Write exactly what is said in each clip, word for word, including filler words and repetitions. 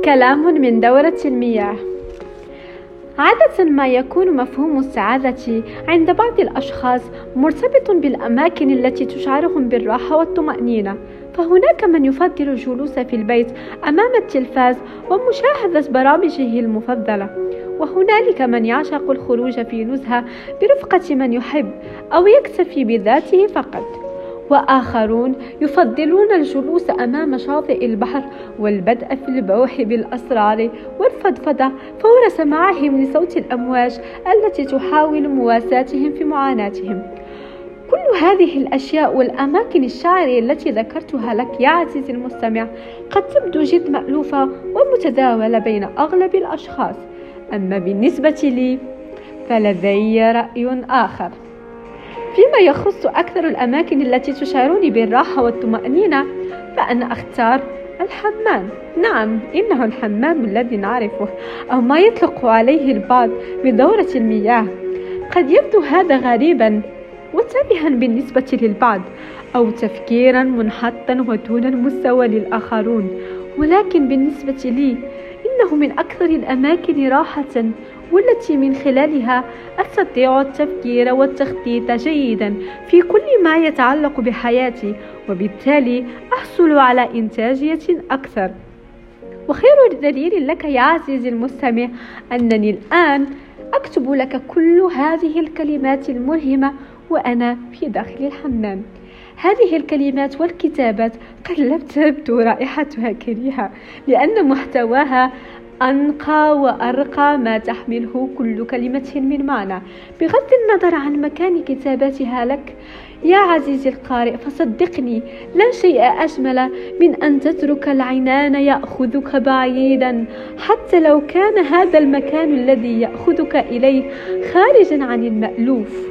كلام من دورة المياه. عادة ما يكون مفهوم السعادة عند بعض الأشخاص مرتبط بالأماكن التي تشعرهم بالراحة والطمأنينة، فهناك من يفضل الجلوس في البيت أمام التلفاز ومشاهدة برامجه المفضلة، وهنالك من يعشق الخروج في نزهة برفقة من يحب أو يكتفي بذاته فقط، وآخرون يفضلون الجلوس أمام شاطئ البحر والبدء في البوح بالأسرار والفضفضة فور سماعهم لصوت الأمواج التي تحاول مواساتهم في معاناتهم. كل هذه الأشياء والأماكن الشعرية التي ذكرتها لك يا عزيزي المستمع قد تبدو جد مألوفة ومتداولة بين أغلب الأشخاص، أما بالنسبة لي فلدي رأي آخر. فيما يخص أكثر الأماكن التي تشعرني بالراحة والطمأنينة فأنا أختار الحمام. نعم، إنه الحمام الذي نعرفه أو ما يطلق عليه البعض بدورة المياه. قد يبدو هذا غريبا وتافها بالنسبة للبعض أو تفكيرا منحطا ودون المستوى للآخرون، ولكن بالنسبة لي إنه من أكثر الأماكن راحة، والتي من خلالها أستطيع التفكير والتخطيط جيدا في كل ما يتعلق بحياتي، وبالتالي أحصل على إنتاجية أكثر. وخير دليل لك يا عزيزي المستمع أنني الآن أكتب لك كل هذه الكلمات الملهمة وأنا في داخل الحمام. هذه الكلمات والكتابات قد لا تبدو رائحتها كريهة، لأن محتواها أنقى وأرقى ما تحمله كل كلمة من معنى، بغض النظر عن مكان كتابتها لك يا عزيزي القارئ. فصدقني لا شيء أجمل من أن تترك العنان يأخذك بعيدا، حتى لو كان هذا المكان الذي يأخذك إليه خارجا عن المألوف.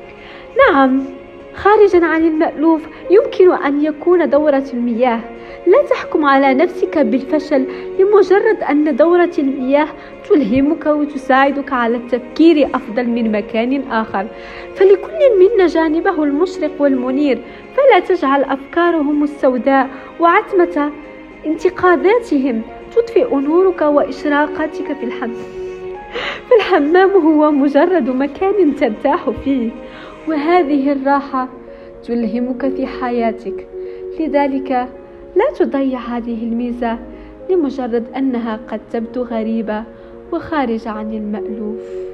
نعم، خارجا عن المألوف يمكن أن يكون دورة المياه. لا تحكم على نفسك بالفشل لمجرد أن دورة المياه تلهمك وتساعدك على التفكير أفضل من مكان آخر، فلكل منا جانبه المشرق والمنير، فلا تجعل أفكارهم السوداء وعتمة انتقاداتهم تطفئ نورك وإشراقاتك في الحمام. فالحمام هو مجرد مكان ترتاح فيه، وهذه الراحة تلهمك في حياتك، لذلك لا تضيع هذه الميزة لمجرد أنها قد تبدو غريبة وخارجة عن المألوف.